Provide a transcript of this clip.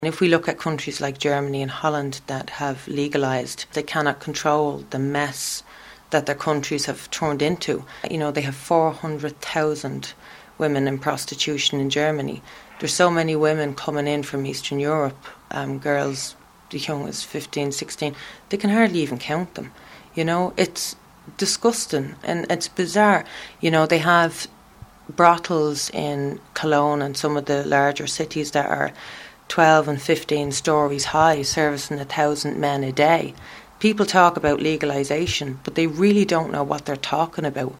If we look at countries like Germany and Holland that have legalised, they cannot control the mess that their countries have turned into. They have 400,000 women in prostitution in Germany. There's so many women coming in from Eastern Europe, girls as young as 15, 16, they can hardly even count them. It's disgusting and it's bizarre. They have brothels in Cologne and some of the larger cities that are 12 and 15 stories high, servicing 1,000 men a day. People talk about legalisation, but they really don't know what they're talking about.